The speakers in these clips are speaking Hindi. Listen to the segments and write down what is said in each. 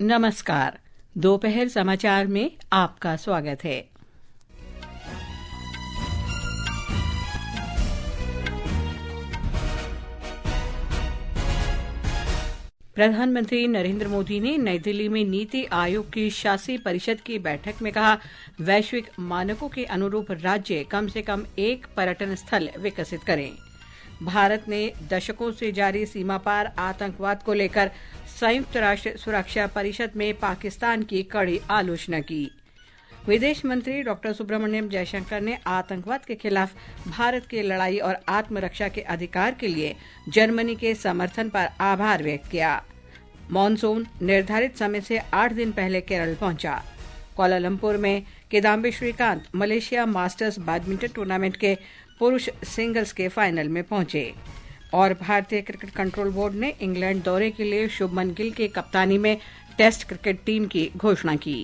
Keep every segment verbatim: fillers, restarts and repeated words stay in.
नमस्कार। दोपहर समाचार में आपका स्वागत है। प्रधानमंत्री नरेंद्र मोदी ने नई दिल्ली में नीति आयोग की शासी परिषद की बैठक में कहा, वैश्विक मानकों के अनुरूप राज्य कम से कम एक पर्यटन स्थल विकसित करें। भारत ने दशकों से जारी सीमा पार आतंकवाद को लेकर संयुक्त राष्ट्र सुरक्षा परिषद में पाकिस्तान की कड़ी आलोचना की। विदेश मंत्री डॉक्टर सुब्रमण्यम जयशंकर ने आतंकवाद के खिलाफ भारत की लड़ाई और आत्मरक्षा के अधिकार के लिए जर्मनी के समर्थन पर आभार व्यक्त किया। मॉनसून निर्धारित समय से आठ दिन पहले केरल पहुंचा। कोलालंपुर में Kidambi Srikanth Malaysia masters badminton tournament के पुरुष सिंगल्स के फाइनल में पहुंचे। और भारतीय क्रिकेट कंट्रोल बोर्ड ने इंग्लैंड दौरे के लिए शुभमन गिल की कप्तानी में टेस्ट क्रिकेट टीम की घोषणा की।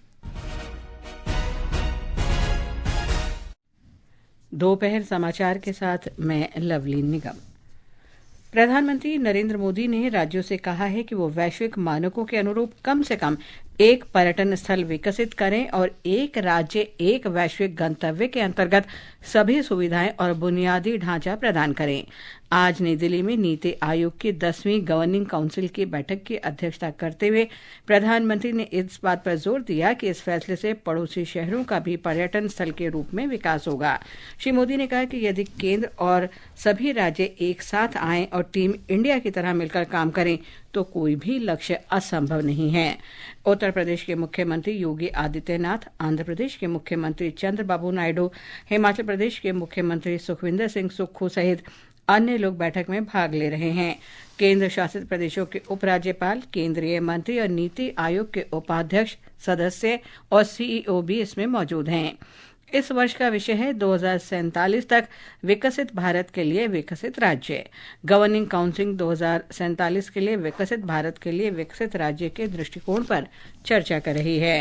दोपहर समाचार के साथ मैं लवली निगम। प्रधानमंत्री नरेंद्र मोदी ने राज्यों से कहा है कि वो वैश्विक मानकों के अनुरूप कम से कम एक पर्यटन स्थल विकसित करें और एक राज्य एक वैश्विक गंतव्य के अंतर्गत सभी सुविधाएं और बुनियादी ढांचा प्रदान करें। आज नई दिल्ली में नीति आयोग की दसवीं गवर्निंग काउंसिल की बैठक की अध्यक्षता करते हुए प्रधानमंत्री ने इस बात पर जोर दिया कि इस फैसले से पड़ोसी शहरों का भी पर्यटन स्थल के रूप में विकास होगा। श्री मोदी ने कहा कि यदि केंद्र और सभी राज्य एक साथ आएं और टीम इंडिया की तरह मिलकर काम करें तो कोई भी लक्ष्य असंभव नहीं है। उत्तर प्रदेश के मुख्यमंत्री योगी आदित्यनाथ, आंध्र प्रदेश के मुख्यमंत्री चंद्रबाबू नायडू, हिमाचल प्रदेश के मुख्यमंत्री सुखविंदर सिंह सुक्खू सहित अन्य लोग बैठक में भाग ले रहे हैं। केंद्र शासित प्रदेशों के उपराज्यपाल, केंद्रीय मंत्री और नीति आयोग के उपाध्यक्ष, सदस्य और सीईओ भी इसमें मौजूद हैं। इस वर्ष का विषय है दो हज़ार सैंतालीस तक विकसित भारत के लिए विकसित राज्य। गवर्निंग काउंसिल दो हज़ार सैंतालीस के लिए विकसित भारत के लिए विकसित राज्य के दृष्टिकोण पर चर्चा कर रही है।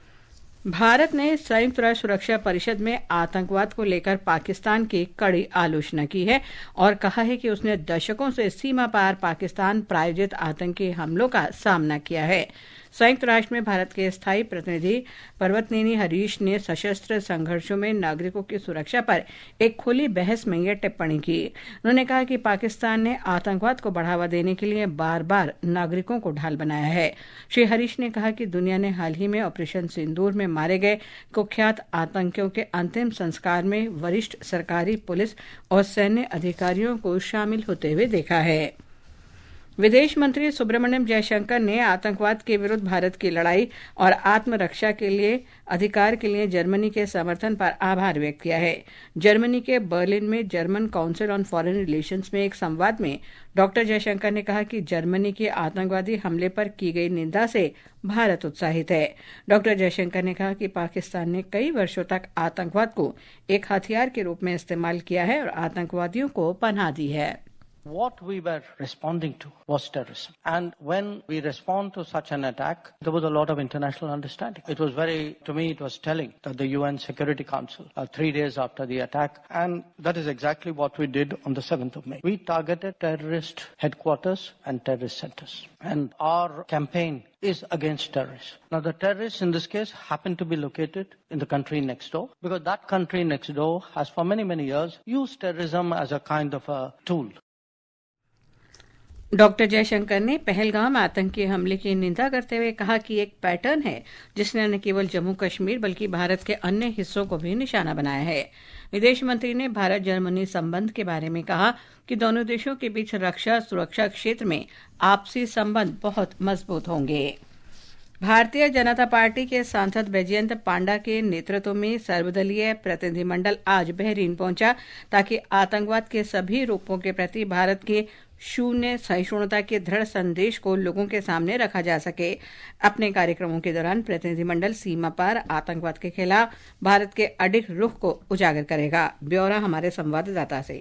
भारत ने संयुक्त राष्ट्र सुरक्षा परिषद में आतंकवाद को लेकर पाकिस्तान की कड़ी आलोचना की है और कहा है कि उसने दशकों से सीमा पार पाकिस्तान प्रायोजित आतंकी हमलों का सामना किया है। संयुक्त राष्ट्र में भारत के स्थायी प्रतिनिधि पर्वतनेनी हरीश ने सशस्त्र संघर्षों में नागरिकों की सुरक्षा पर एक खुली बहस में यह टिप्पणी की। उन्होंने कहा कि पाकिस्तान ने आतंकवाद को बढ़ावा देने के लिए बार बार नागरिकों को ढाल बनाया है। श्री हरीश ने कहा कि दुनिया ने हाल ही में ऑपरेशन सिंदूर में मारे गए कुख्यात आतंकियों के अंतिम संस्कार में वरिष्ठ सरकारी पुलिस और सैन्य अधिकारियों को शामिल होते हुए देखा है। विदेश मंत्री सुब्रमण्यम जयशंकर ने आतंकवाद के विरुद्ध भारत की लड़ाई और आत्मरक्षा के लिए अधिकार के लिए जर्मनी के समर्थन पर आभार व्यक्त किया है। जर्मनी के बर्लिन में German council on foreign relations में एक संवाद में डॉक्टर जयशंकर ने कहा कि जर्मनी के आतंकवादी हमले पर की गई निंदा से भारत उत्साहित है। डॉक्टर जयशंकर ने कहा कि पाकिस्तान ने कई वर्षों तक आतंकवाद को एक हथियार के रूप में इस्तेमाल किया है और आतंकवादियों को पनाह दी है। What we were responding to was terrorism. And when we respond to such an attack, there was a lot of international understanding. It was very, to me, it was telling that the U N Security Council, uh, three days after the attack, and that is exactly what we did on the seventh of May. We targeted terrorist headquarters and terrorist centers. And our campaign is against terrorists. Now, the terrorists in this case happen to be located in the country next door, because that country next door has for many, many years used terrorism as a kind of a tool. Doctor Jaishankar ने पहलगाम आतंकी हमले की निंदा करते हुए कहा कि एक पैटर्न है जिसने न केवल जम्मू कश्मीर बल्कि भारत के अन्य हिस्सों को भी निशाना बनाया है। विदेश मंत्री ने भारत जर्मनी संबंध के बारे में कहा कि दोनों देशों के बीच रक्षा सुरक्षा क्षेत्र में आपसी संबंध बहुत मजबूत होंगे। भारतीय जनता पार्टी के सांसद बैजयंत पांडा के नेतृत्व में सर्वदलीय प्रतिनिधिमंडल आज बहरीन पहुंचा ताकि आतंकवाद के सभी रूपों के प्रति भारत के शून्य सहिष्णुता के दृढ़ संदेश को लोगों के सामने रखा जा सके। अपने कार्यक्रमों के दौरान प्रतिनिधिमंडल सीमा पार आतंकवाद के खिलाफ भारत के अडिग रुख को उजागर करेगा। ब्यौरा हमारे संवाददाता से।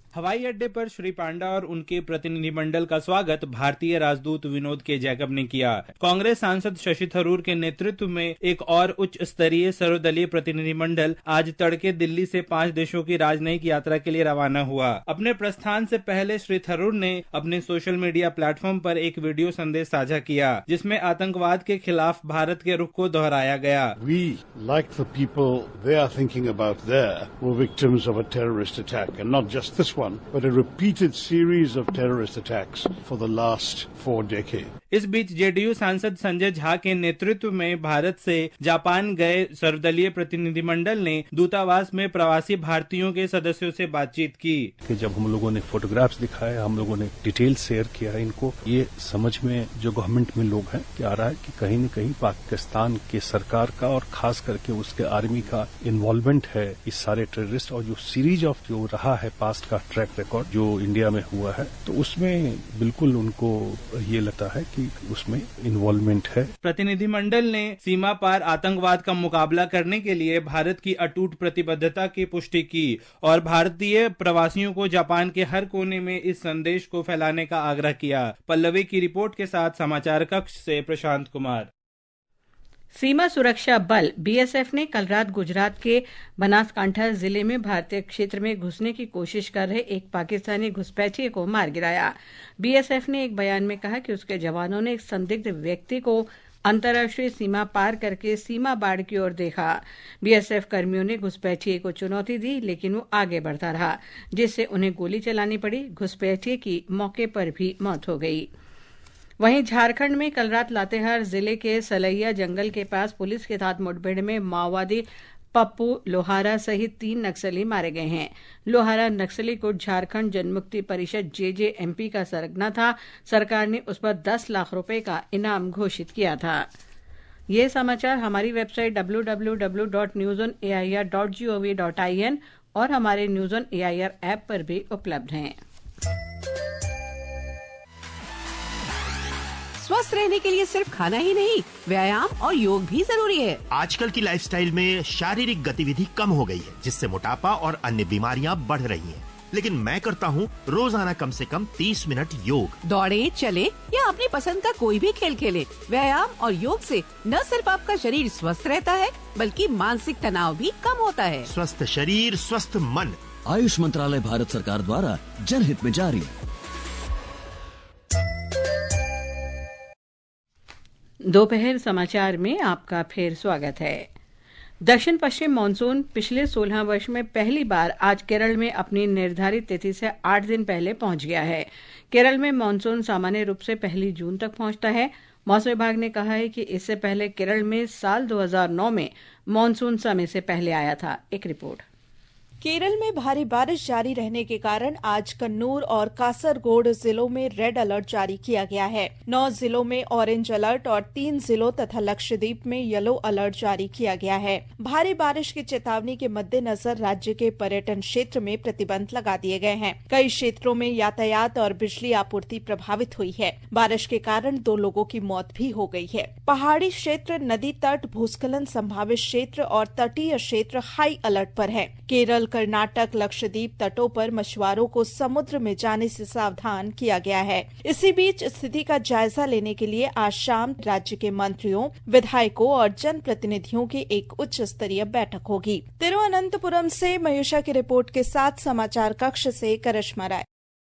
हवाई अड्डे पर श्री पांडा और उनके प्रतिनिधिमंडल का स्वागत भारतीय राजदूत विनोद के जैकब ने किया। कांग्रेस सांसद शशि थरूर के नेतृत्व में एक और उच्च स्तरीय सर्वदलीय प्रतिनिधिमंडल आज तड़के दिल्ली से पांच देशों की राजनयिक यात्रा के लिए रवाना हुआ। अपने प्रस्थान से पहले श्री थरूर ने अपने सोशल मीडिया प्लेटफॉर्म पर एक वीडियो संदेश साझा किया, जिसमें आतंकवाद के खिलाफ भारत के रुख को दोहराया गया। We, like the people they are thinking about there, were victims of a terrorist attack, and not just this one, but a repeated series of terrorist attacks for the last four decades. इस बीच जेडीयू सांसद संजय झा के नेतृत्व में भारत से जापान गए सर्वदलीय प्रतिनिधिमंडल ने दूतावास में प्रवासी भारतीयों के सदस्यों से बातचीत की। कि जब हम लोगों ने फोटोग्राफ्स दिखाए, हम लोगों ने डिटेल शेयर किया, इनको ये समझ में जो गवर्नमेंट में लोग हैं कि आ रहा है कि कहीं न कहीं पाकिस्तान के सरकार का और खास करके उसके आर्मी का इन्वॉल्वमेंट है इस सारे टेररिस्ट और जो सीरीज ऑफ जो रहा है पास्ट का ट्रैक रिकॉर्ड जो इंडिया में हुआ है, तो उसमें बिल्कुल उनको ये लगता है कि उसमें इन्वॉल्वमेंट है। प्रतिनिधिमंडल ने सीमा पार आतंकवाद का मुकाबला करने के लिए भारत की अटूट प्रतिबद्धता की पुष्टि की और भारतीय प्रवासियों को जापान के हर कोने में इस संदेश को फैलाने का आग्रह किया। पल्लवी की रिपोर्ट के साथ समाचार कक्ष से प्रशांत कुमार। सीमा सुरक्षा बल बीएसएफ ने कल रात गुजरात के बनासकांठा जिले में भारतीय क्षेत्र में घुसने की कोशिश कर रहे एक पाकिस्तानी घुसपैठिए को मार गिराया। बीएसएफ ने एक बयान में कहा कि उसके जवानों ने एक संदिग्ध व्यक्ति को अंतर्राष्ट्रीय सीमा पार करके सीमा बाड़ की ओर देखा। बीएसएफ कर्मियों ने घुसपैठिए को चुनौती दी, लेकिन वो आगे बढ़ता रहा, जिससे उन्हें गोली चलानी पड़ी। घुसपैठिए की मौके पर भी मौत हो गई। वहीं झारखंड में कल रात लातेहार जिले के सलैया जंगल के पास पुलिस के साथ मुठभेड़ में माओवादी पप्पू लोहारा सहित तीन नक्सली मारे गए हैं। लोहारा नक्सली को झारखंड जनमुक्ति परिषद जेजेएमपी का सरगना था। सरकार ने उस पर दस लाख रुपए का इनाम घोषित किया था। ये समाचार हमारी website W W W dot news on A I R dot G O V dot I N और हमारे news on A I R app पर भी उपलब्ध हैं। स्वस्थ रहने के लिए सिर्फ खाना ही नहीं, व्यायाम और योग भी जरूरी है। आजकल की लाइफस्टाइल में शारीरिक गतिविधि कम हो गई है, जिससे मोटापा और अन्य बीमारियां बढ़ रही हैं। लेकिन मैं करता हूँ रोजाना कम से कम तीस मिनट योग। दौड़े, चले या अपनी पसंद का कोई भी खेल खेले। व्यायाम और योग से न सिर्फ आपका शरीर स्वस्थ रहता है, बल्कि मानसिक तनाव भी कम होता है। स्वस्थ शरीर, स्वस्थ मन। आयुष मंत्रालय, भारत सरकार द्वारा जनहित में जारी। दोपहर समाचार में आपका फिर स्वागत है। दक्षिण पश्चिम मानसून पिछले सोलह वर्ष में पहली बार आज केरल में अपनी निर्धारित तिथि से आठ दिन पहले पहुंच गया है। केरल में मानसून सामान्य रूप से पहली जून तक पहुंचता है। मौसम विभाग ने कहा है कि इससे पहले केरल में साल दो हज़ार नौ में मानसून समय से पहले आया था। एक रिपोर्ट। केरल में भारी बारिश जारी रहने के कारण आज कन्नूर और कासरगोड जिलों में रेड अलर्ट जारी किया गया है। नौ जिलों में ऑरेंज अलर्ट और तीन जिलों तथा लक्षद्वीप में येलो अलर्ट जारी किया गया है। भारी बारिश की चेतावनी के मद्देनजर राज्य के पर्यटन क्षेत्र में प्रतिबंध लगा दिए गए हैं। कई क्षेत्रों में यातायात और बिजली आपूर्ति प्रभावित हुई है। बारिश के कारण दो लोगों की मौत भी हो गई है। पहाड़ी क्षेत्र, नदी तट, भूस्खलन संभावित क्षेत्र और तटीय क्षेत्र हाई अलर्ट पर है। केरल, कर्नाटक, लक्षद्वीप तटों पर मछुआरों को समुद्र में जाने से सावधान किया गया है। इसी बीच स्थिति का जायजा लेने के लिए आज शाम राज्य के मंत्रियों, विधायकों और जनप्रतिनिधियों की एक उच्च स्तरीय बैठक होगी। तिरुवनंतपुरम से मयूषा की रिपोर्ट के साथ समाचार कक्ष से करिश्मा राय।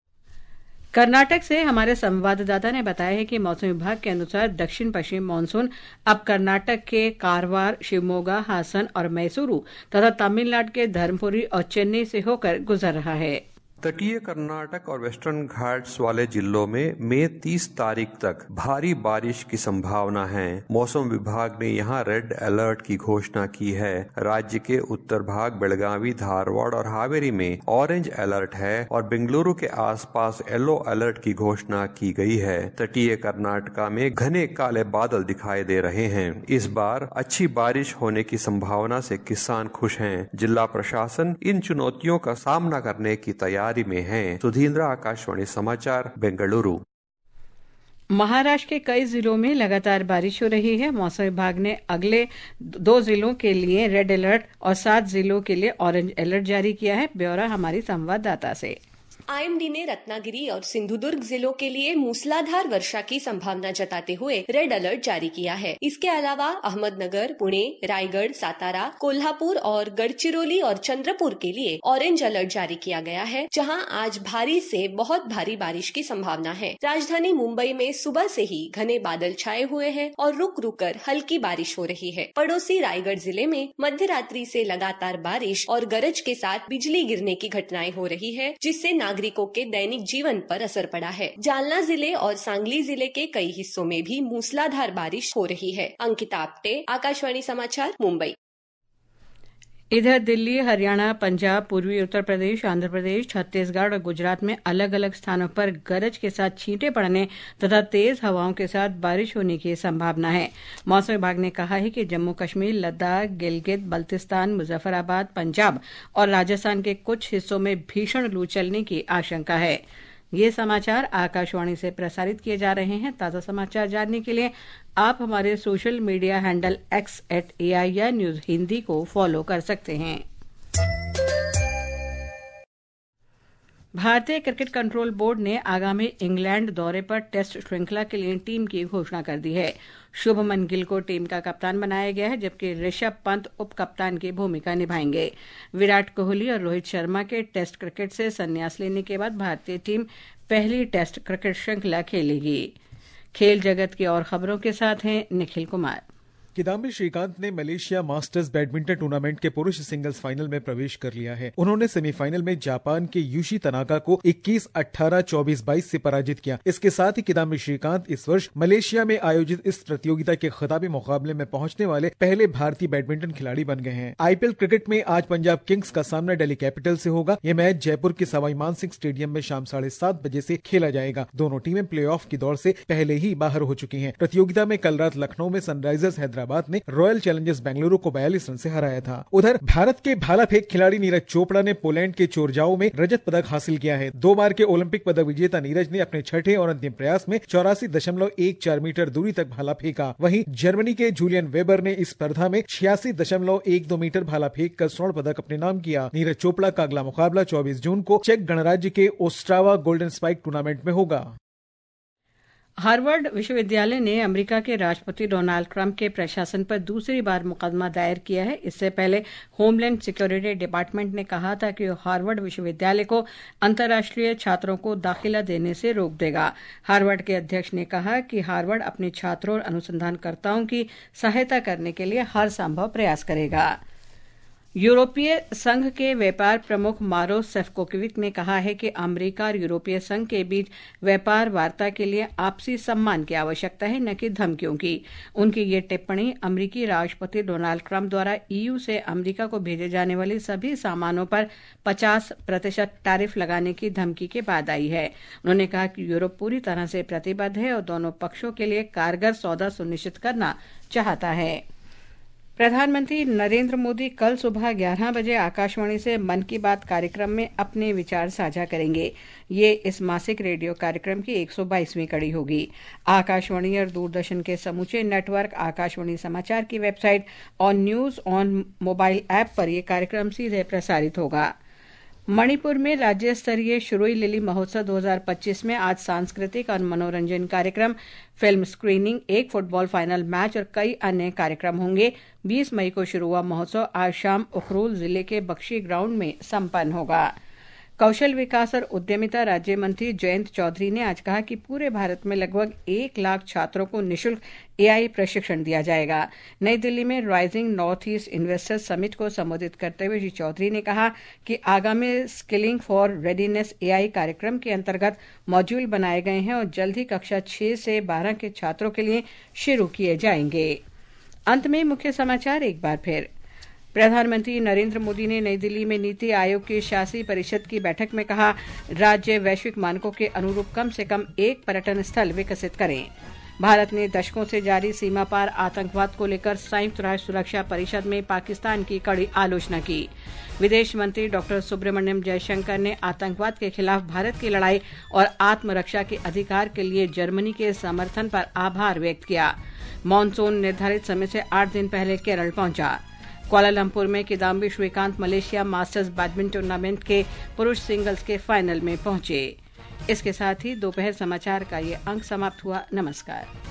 कर्नाटक से हमारे संवाददाता ने बताया है कि मौसम विभाग के अनुसार दक्षिण पश्चिम मानसून अब कर्नाटक के कारवार, शिवमोगा, हासन और मैसूरू तथा तमिलनाडु के धर्मपुरी और चेन्नई से होकर गुजर रहा है। तटीय कर्नाटक और वेस्टर्न घाट्स वाले जिलों में मई तीस तारीख तक भारी बारिश की संभावना है। मौसम विभाग ने यहां रेड अलर्ट की घोषणा की है। राज्य के उत्तर भाग, बेलगावी, धारवाड़ और हावेरी में ऑरेंज अलर्ट है और बेंगलुरु के आसपास येलो अलर्ट की घोषणा की गई है। तटीय कर्नाटका में घने काले बादल दिखाई दे रहे हैं। इस बार अच्छी बारिश होने की संभावना से किसान खुश हैं। जिला प्रशासन इन चुनौतियों का सामना करने की तैयारी में है। सुधींद्र, आकाशवाणी समाचार, बेंगलुरु। महाराष्ट्र के कई जिलों में लगातार बारिश हो रही है। मौसम विभाग ने अगले दो जिलों के लिए रेड अलर्ट और सात जिलों के लिए ऑरेंज अलर्ट जारी किया है। ब्यौरा हमारी संवाददाता से। आईएमडी ने रत्नागिरी और सिंधुदुर्ग जिलों के लिए मूसलाधार वर्षा की संभावना जताते हुए रेड अलर्ट जारी किया है। इसके अलावा अहमदनगर, पुणे, रायगढ़, सातारा, कोल्हापुर और गढ़चिरौली और चंद्रपुर के लिए ऑरेंज अलर्ट जारी किया गया है, जहां आज भारी से बहुत भारी बारिश की संभावना है। राजधानी मुंबई में सुबह से ही घने बादल छाए हुए हैं और रुक रुक कर हल्की बारिश हो रही है। पड़ोसी रायगढ़ जिले में मध्य रात्रि से लगातार बारिश और गरज के साथ बिजली गिरने की घटनाएं हो रही है, जिससे नागरिकों के दैनिक जीवन पर असर पड़ा है। जालना जिले और सांगली जिले के कई हिस्सों में भी मूसलाधार बारिश हो रही है। अंकिता आप्टे, आकाशवाणी समाचार, मुंबई। इधर दिल्ली, हरियाणा, पंजाब, पूर्वी उत्तर प्रदेश, आंध्र प्रदेश, छत्तीसगढ़ और गुजरात में अलग अलग स्थानों पर गरज के साथ छींटे पड़ने तथा तेज हवाओं के साथ बारिश होने की संभावना है। मौसम विभाग ने कहा है कि जम्मू कश्मीर, लद्दाख, गिलगित बल्तिस्तान, मुजफ्फराबाद, पंजाब और राजस्थान के कुछ हिस्सों में भीषण लू चलने की आशंका है। ये समाचार आकाशवाणी से प्रसारित किए जा रहे हैं। ताज़ा समाचार जानने के लिए आप हमारे social media handle X at AIR news Hindi को फॉलो कर सकते हैं। भारतीय क्रिकेट कंट्रोल बोर्ड ने आगामी इंग्लैंड दौरे पर टेस्ट श्रृंखला के लिए टीम की घोषणा कर दी है। शुभमन गिल को टीम का कप्तान बनाया गया है, जबकि ऋषभ पंत उप कप्तान की भूमिका निभाएंगे। विराट कोहली और रोहित शर्मा के टेस्ट क्रिकेट से संन्यास लेने के बाद भारतीय टीम पहली टेस्ट क्रिकेट श्रृंखला खेलेगी। खेल जगत की और खबरों के साथ हैं निखिल कुमार। किदाम्बी श्रीकांत ने मलेशिया मास्टर्स बैडमिंटन टूर्नामेंट के पुरुष सिंगल्स फाइनल में प्रवेश कर लिया है। उन्होंने सेमीफाइनल में जापान के यूशी तनाका को इक्कीस अठारह, चौबीस बाईस से पराजित किया। इसके साथ ही किदाम्बी श्रीकांत इस वर्ष मलेशिया में आयोजित इस प्रतियोगिता के खिताबी मुकाबले में पहुंचने वाले पहले भारतीय बैडमिंटन खिलाड़ी बन गए हैं। आईपीएल क्रिकेट में आज पंजाब किंग्स का सामना दिल्ली कैपिटल से होगा। यह मैच जयपुर के सवाई मानसिंह स्टेडियम में शाम साढ़े सात बजे से खेला जाएगा। दोनों टीमें प्ले ऑफ की दौड़ से पहले ही बाहर हो चुकी हैं। प्रतियोगिता में कल रात लखनऊ में सनराइजर्स हैदराबाद ने रॉयल चैलेंजर्स बेंगलुरु को बयालीस रन से हराया था। उधर भारत के भाला फेंक खिलाड़ी नीरज चोपड़ा ने पोलैंड के चोरजाओ में रजत पदक हासिल किया है। दो बार के ओलंपिक पदक विजेता नीरज ने अपने छठे और अंतिम प्रयास में चौरासी दशमलव एक चार मीटर दूरी तक भाला फेंका। वहीं जर्मनी के जूलियन वेबर ने इस स्पर्धा में छियासी दशमलव एक दो मीटर भाला फेंक कर स्वर्ण पदक अपने नाम किया। नीरज चोपड़ा का अगला मुकाबला चौबीस जून को चेक गणराज्य के ओस्ट्रावा गोल्डन स्पाइक टूर्नामेंट में होगा। हार्वर्ड विश्वविद्यालय ने अमेरिका के राष्ट्रपति डोनाल्ड ट्रंप के प्रशासन पर दूसरी बार मुकदमा दायर किया है। इससे पहले होमलैंड सिक्योरिटी डिपार्टमेंट ने कहा था कि हार्वर्ड विश्वविद्यालय को अंतर्राष्ट्रीय छात्रों को दाखिला देने से रोक देगा। हार्वर्ड के अध्यक्ष ने कहा कि हार्वर्ड अपने छात्रों और अनुसंधानकर्ताओं की सहायता करने के लिए हर संभव प्रयास करेगा। यूरोपीय संघ के व्यापार प्रमुख मारो सेफकोविच ने कहा है कि अमेरिका और यूरोपीय संघ के बीच व्यापार वार्ता के लिए आपसी सम्मान की आवश्यकता है, न कि धमकियों की। उनकी ये टिप्पणी अमेरिकी राष्ट्रपति डोनाल्ड ट्रंप द्वारा ईयू से अमेरिका को भेजे जाने वाले सभी सामानों पर पचास प्रतिशत टैरिफ लगाने की धमकी के बाद आई है। उन्होंने कहा कि यूरोप पूरी तरह से प्रतिबद्ध है और दोनों पक्षों के लिए कारगर सौदा सुनिश्चित करना चाहता है। प्रधानमंत्री नरेंद्र मोदी कल सुबह ग्यारह बजे आकाशवाणी से मन की बात कार्यक्रम में अपने विचार साझा करेंगे। ये इस मासिक रेडियो कार्यक्रम की एक सौ बाईसवीं कड़ी होगी। आकाशवाणी और दूरदर्शन के समूचे नेटवर्क, आकाशवाणी समाचार की वेबसाइट और न्यूज ऑन मोबाइल ऐप पर यह कार्यक्रम सीधे प्रसारित होगा। मणिपुर में राज्य स्तरीय शुरुई लिली महोत्सव दो हज़ार पच्चीस में आज सांस्कृतिक और मनोरंजन कार्यक्रम, फिल्म स्क्रीनिंग, एक फुटबॉल फाइनल मैच और कई अन्य कार्यक्रम होंगे। बीस मई को शुरू हुआ महोत्सव आज शाम उखरूल जिले के बख्शी ग्राउंड में संपन्न होगा। कौशल विकास और उद्यमिता राज्य मंत्री जयंत चौधरी ने आज कहा कि पूरे भारत में लगभग एक लाख छात्रों को निःशुल्क एआई प्रशिक्षण दिया जाएगा। नई दिल्ली में rising north east investors summit को संबोधित करते हुए श्री चौधरी ने कहा कि आगामी स्किलिंग फॉर रेडीनेस एआई कार्यक्रम के अंतर्गत मॉड्यूल बनाए गए हैं और जल्द ही कक्षा छह से बारह के छात्रों के लिए शुरू किए जाएंगे। अंत में मुख्य समाचार एक बार फिर। प्रधानमंत्री नरेंद्र मोदी ने नई दिल्ली में नीति आयोग की शासी परिषद की बैठक में कहा, राज्य वैश्विक मानकों के अनुरूप कम से कम एक पर्यटन स्थल विकसित करें। भारत ने दशकों से जारी सीमा पार आतंकवाद को लेकर संयुक्त राष्ट्र सुरक्षा परिषद में पाकिस्तान की कड़ी आलोचना की। विदेश मंत्री डॉक्टर सुब्रमण्यम जयशंकर ने आतंकवाद के खिलाफ भारत की लड़ाई और आत्मरक्षा के अधिकार के लिए जर्मनी के समर्थन पर आभार व्यक्त किया। मानसून निर्धारित समय से आठ दिन पहले केरल पहुंचा। कुआलालंपुर में Kidambi Srikanth Malaysia masters badminton tournament के पुरुष सिंगल्स के फाइनल में पहुंचे। इसके साथ ही दोपहर समाचार का ये अंक समाप्त हुआ। नमस्कार।